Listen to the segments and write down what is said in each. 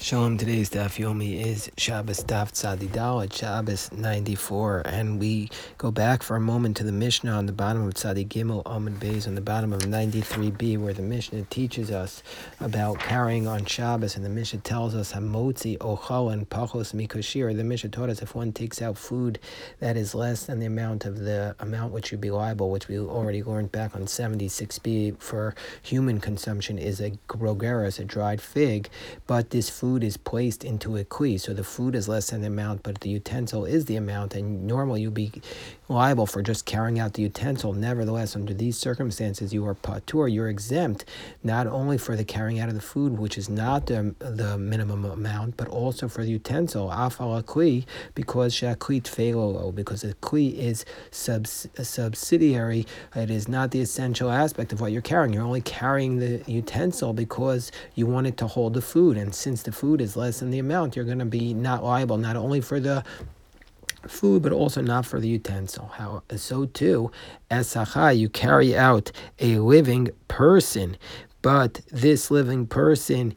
Shalom, today's Daf Yomi is Shabbos Daf Tzadi Dalet, Shabbos 94, and we go back for a moment to the Mishnah on the bottom of Tzadi Gimel Amud Beis on the bottom of 93b, where the Mishnah teaches us about carrying on Shabbos, and the Mishnah tells us Hamotzi Ochal and Pachos Mikoshir. The Mishnah taught us if one takes out food that is less than the amount which would be liable, which we already learned back on 76b for human consumption, is a grogeres, a dried fig, but this food is placed into a kli, so the food is less than the amount, but the utensil is the amount, and normally you'd be liable for just carrying out the utensil. Nevertheless, under these circumstances, you are patur, you're exempt, not only for the carrying out of the food, which is not the minimum amount, but also for the utensil, afal kli, because shakli tfeilolo, because the kli is subsidiary, it is not the essential aspect of what you're carrying. You're only carrying the utensil because you want it to hold the food, and since the food is less than the amount, you're going to be not liable, not only for the food, but also not for the utensil. How so too, as sachai, you carry out a living person, but this living person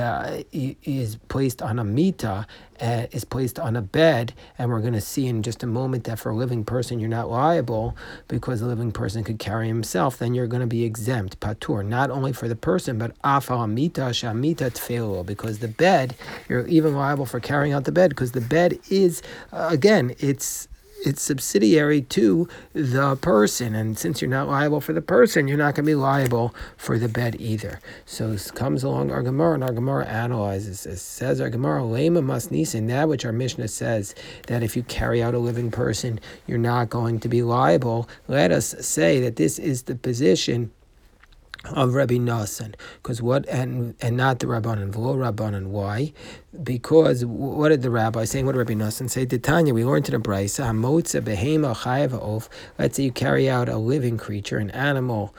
is placed on a mita, is placed on a bed, and we're going to see in just a moment that for a living person you're not liable because the living person could carry himself. Then you're going to be exempt, patur, not only for the person, but afal mita shamita tfelo, because the bed, you're even liable for carrying out the bed, because the bed is, again, it's subsidiary to the person, and since you're not liable for the person, you're not going to be liable for the bed either. So it comes along our Gemara, and our Gemara analyzes this. Says our Gemara, lema masnisin, that which our Mishnah says that if you carry out a living person, you're not going to be liable. Let us say that this is the position of Rabbi Nassan, because and not the Rabbanan, v'lo Rabbanan. Why? Because what did the rabbi saying? What did Rabbi Nassan say? Tanya, we learned in a brayso, hamotza behema chayav of. Let's say you carry out a living creature, an animal,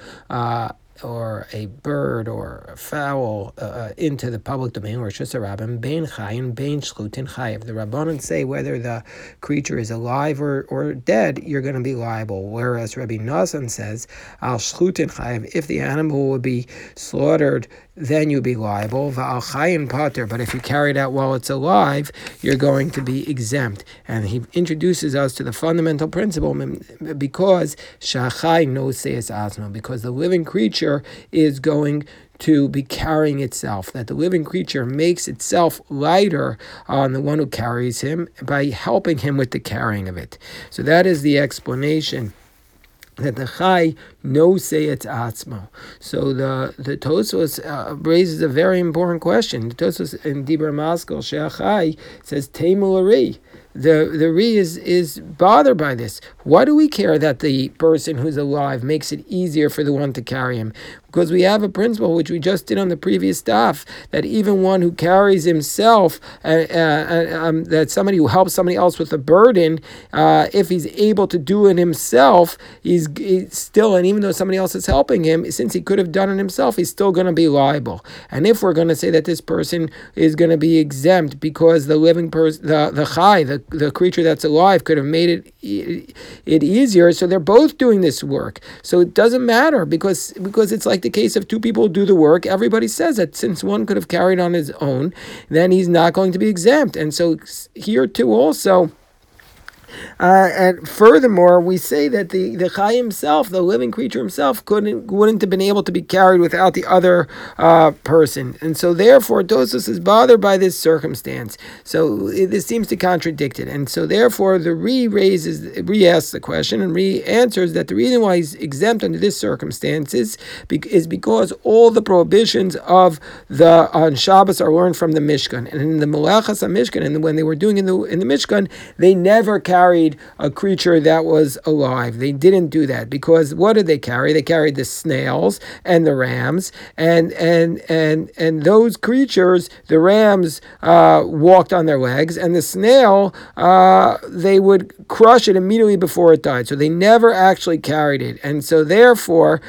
or a bird or a fowl into the public domain, or just a rabbin, bein chayin, bein shchutin chayiv. The Rabbanan say whether the creature is alive or dead, you're going to be liable. Whereas Rabbi Nassan says, al shchutin chayiv, if the animal would be slaughtered, then you'll be liable. Va'al chayin pater, but if you carry it out while it's alive, you're going to be exempt. And he introduces us to the fundamental principle, because shachai no seis asma, because the living creature is going to be carrying itself, that the living creature makes itself lighter on the one who carries him by helping him with the carrying of it. So that is the explanation, that the chai no say it's atzmo. So the Tosfos raises a very important question. The Tosfos in Dibur Maskell Sheachai says Teimul Ari. The Ri is bothered by this. Why do we care that the person who's alive makes it easier for the one to carry him? Because we have a principle which we just did on the previous daf, that even one who carries himself, that somebody who helps somebody else with a burden, if he's able to do it himself, he's still, and even though somebody else is helping him, since he could have done it himself, he's still going to be liable. And if we're going to say that this person is going to be exempt because the living person, the chai, the creature that's alive, could have made it easier, so they're both doing this work. So it doesn't matter, because it's like the case of two people who do the work. Everybody says that since one could have carried on his own, then he's not going to be exempt. And so here too also, and furthermore, we say that the chai himself, the living creature himself, wouldn't have been able to be carried without the other person, and so therefore Tosfos is bothered by this circumstance. So this seems to contradict it, and so therefore the Ri asks the question, and Ri answers that the reason why he's exempt under this circumstance is because all the prohibitions of on Shabbos are learned from the Mishkan, and in the Melachas HaMishkan, and when they were doing in the Mishkan, they never carried a creature that was alive. They didn't do that, because what did they carry? They carried the snails and the rams, and those creatures, the rams walked on their legs, and the snail they would crush it immediately before it died. So they never actually carried it, and so therefore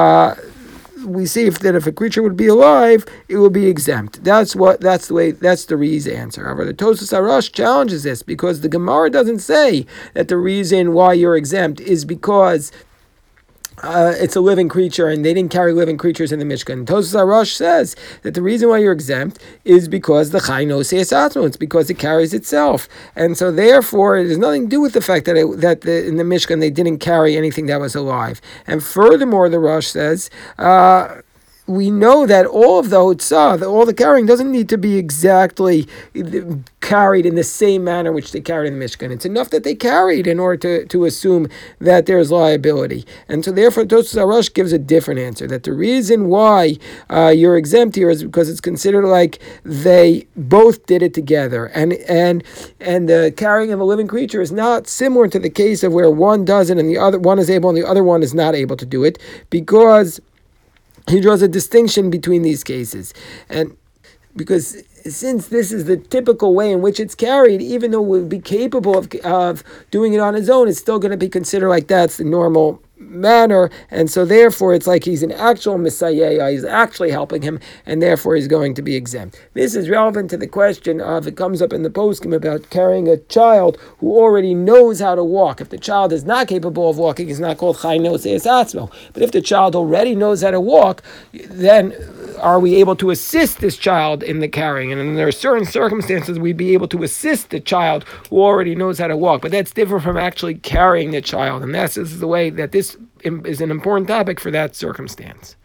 we see if a creature would be alive, it would be exempt. That's the Ri's answer. However, the Tosfos Harash challenges this, because the Gemara doesn't say that the reason why you're exempt is because it's a living creature, and they didn't carry living creatures in the Mishkan. Tosfos Arosh says that the reason why you're exempt is because the Chai Noses Atzmo. It's because it carries itself, and so therefore it has nothing to do with the fact that in the Mishkan they didn't carry anything that was alive. And furthermore, the Rosh says. We know that all of the hotzah, all the carrying, doesn't need to be exactly carried in the same manner which they carried in the Mishkan. It's enough that they carried in order to assume that there's liability. And so therefore, Tosfos Arosh gives a different answer, that the reason why you're exempt here is because it's considered like they both did it together. And the carrying of a living creature is not similar to the case of where one does it and the other one is able and the other one is not able to do it, because he draws a distinction between these cases. And because since this is the typical way in which it's carried, even though it would be capable of doing it on his own, it's still going to be considered like that's the normal manner, and so therefore it's like he's an actual Messiah, he's actually helping him, and therefore he's going to be exempt. This is relevant to the question of, it comes up in the poskim about carrying a child who already knows how to walk. If the child is not capable of walking, it's not called Chai Noses Atzmo. But if the child already knows how to walk, then are we able to assist this child in the carrying? And there are certain circumstances we'd be able to assist the child who already knows how to walk, but that's different from actually carrying the child, and this is the way that this is an important topic for that circumstance.